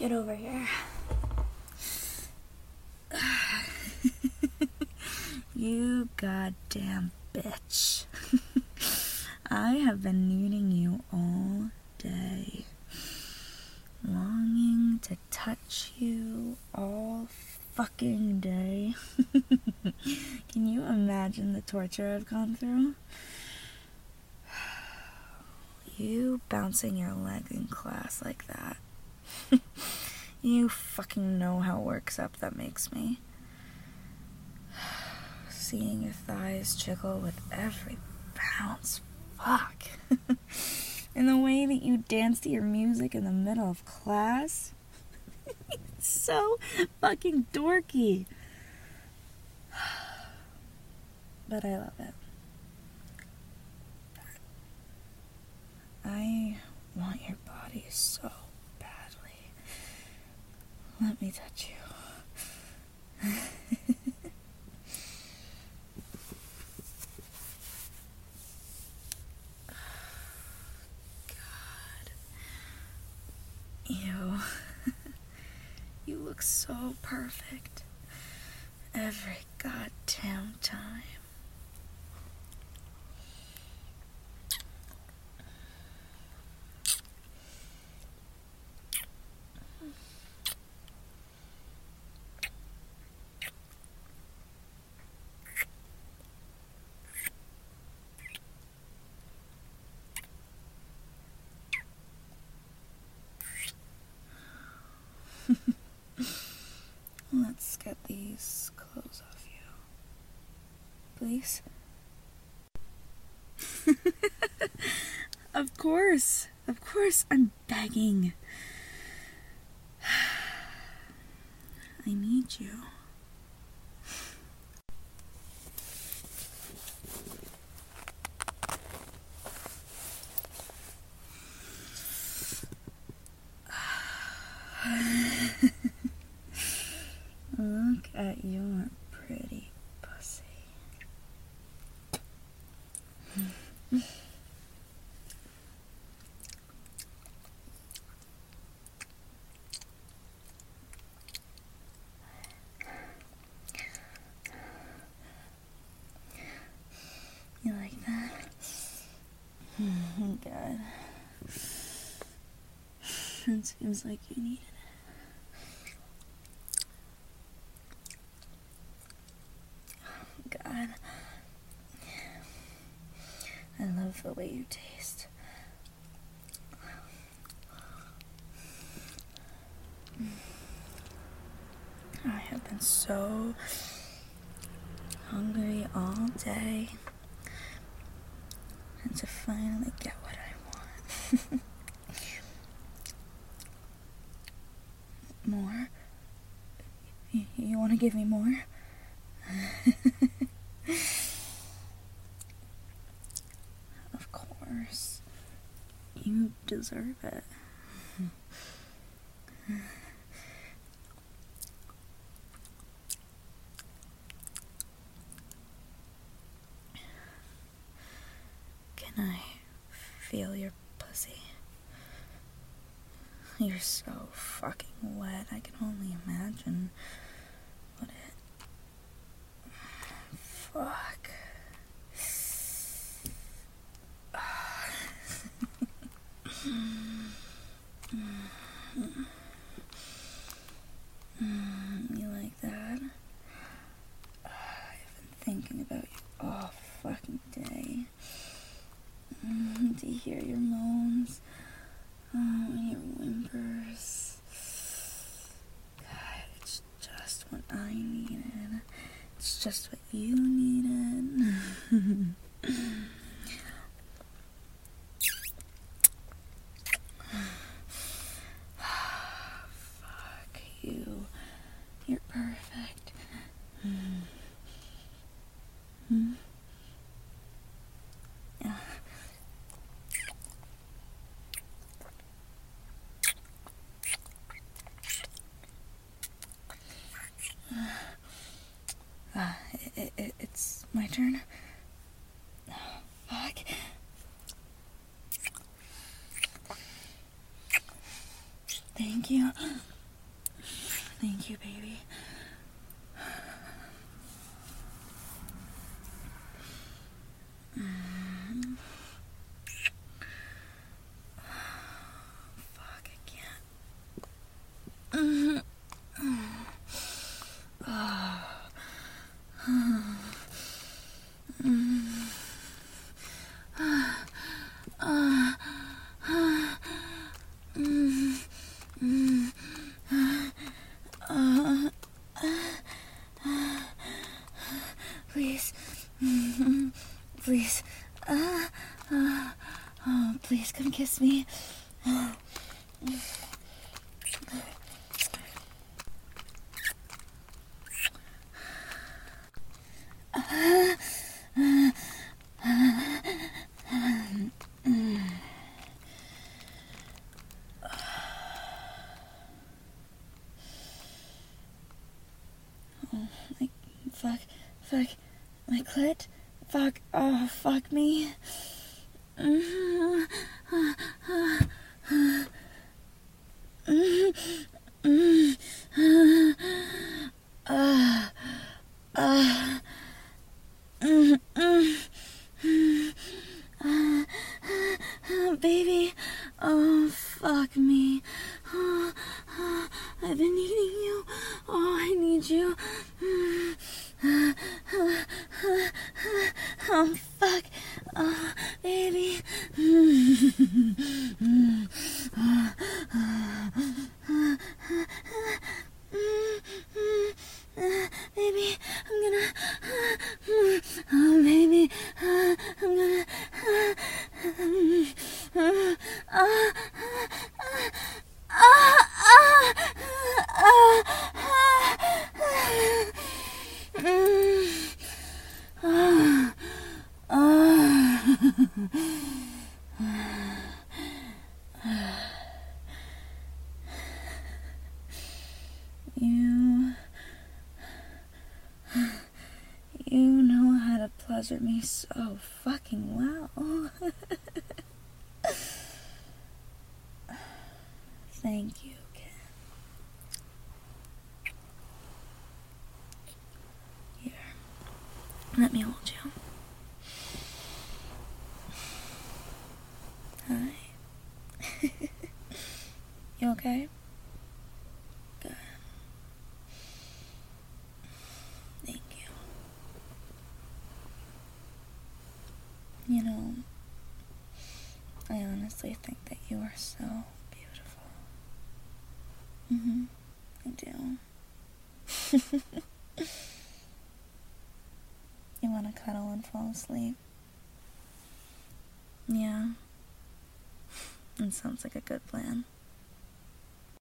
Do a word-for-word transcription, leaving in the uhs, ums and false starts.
Get over here. You goddamn bitch. I have been needing you all day. Longing to touch you all fucking day. Can you imagine the torture I've gone through? You bouncing your leg in class like that. You fucking know how worked up that makes me. Seeing your thighs jiggle with every bounce. Fuck. And the way that you dance to your music in the middle of class. It's so fucking dorky. But I love it. I want your body so badly. Let me touch you. God. You. You look so perfect. Every goddamn time. Let's get these clothes off you. Please? Of course. Of course, I'm begging. I need you. Look at your pretty pussy. You like that? Good. It seems like you needed it. God. I love the way you taste. I have been so hungry all day. And to finally get what I want. More? You, you want to give me more? Of course. You deserve it. Can I feel your pussy? You're so fucking wet, I can only imagine what it... Fuck. You like that? I've been thinking about you all fucking day. To hear your moans, oh, and your whimpers. God, it's just what I needed. It's just what you needed. Fuck you. You're perfect. Hmm? Yeah. Uh, it, it, it's my turn. Fuck. Thank you. Thank you, baby. Mm. Fuck, I can't. Mm. Oh. Mm. Uh, uh, mm, mm, uh, uh, please, mm, please, uh, uh, oh, please come kiss me. Oh, my, fuck, fuck, my clit, fuck, oh, fuck me. Uh, uh, mm, mm, mm, uh, uh, baby, oh, fuck me. Oh, oh, I've been needing you. Oh, I need you. Oh, fuck. Oh, baby. Baby, I'm gonna. Oh, baby, I'm gonna. You, you know how to pleasure me so fucking well. Thank you, kid. Here, let me hold you. Hi. You okay? Good. Thank you. You know, I honestly think that you are so beautiful. Mm-hmm. I do. You want to cuddle and fall asleep? Yeah. That sounds like a good plan.